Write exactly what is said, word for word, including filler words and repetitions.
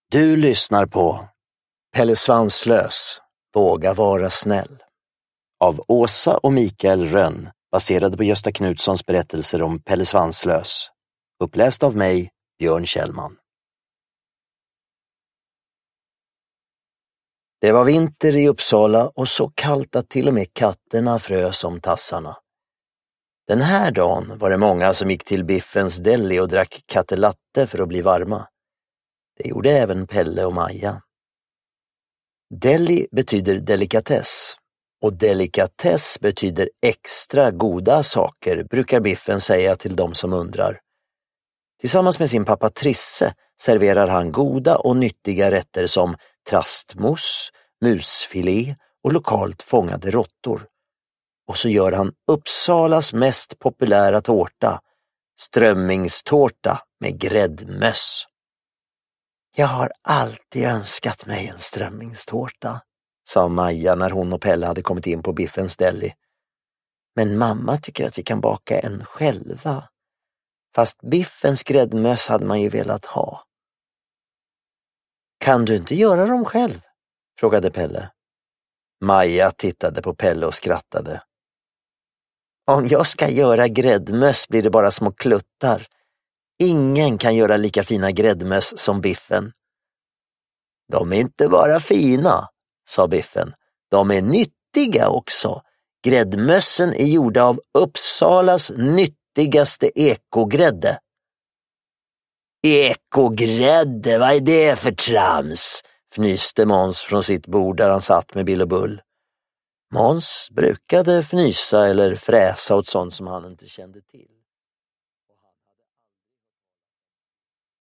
Du lyssnar på Pelle Svanslös, våga vara snäll. Av Åsa och Mikael Rönn, baserade på Gösta Knutssons berättelser om Pelle Svanslös. Uppläst av mig, Björn Kjellman. Det var vinter i Uppsala och så kallt att till och med katterna frös om tassarna. Den här dagen var det många som gick till Biffens deli och drack kattelatte för att bli varma. Det gjorde även Pelle och Maja. Deli betyder delikatess och delikatess betyder extra goda saker, brukar Biffen säga till de som undrar. Tillsammans med sin pappa Trisse serverar han goda och nyttiga rätter som trastmos, musfilé och lokalt fångade råttor. Och så gör han Uppsalas mest populära tårta, strömmingstårta med gräddmöss. Jag har alltid önskat mig en strömmingstårta, sa Maja när hon och Pelle hade kommit in på Biffens deli. Men mamma tycker att vi kan baka en själva. Fast Biffens gräddmöss hade man ju velat ha. Kan du inte göra dem själv? Frågade Pelle. Maja tittade på Pelle och skrattade. Om jag ska göra gräddmöss blir det bara små kluttar. Ingen kan göra lika fina gräddmöss som Biffen. De är inte bara fina, sa Biffen. De är nyttiga också. Gräddmössen är gjorda av Uppsalas nyttigaste ekogrädde. Ekogrädde, vad är det för trams? Fnyste Måns från sitt bord där han satt med Bill och Bull. Måns brukade fnysa eller fräsa åt sånt som han inte kände till.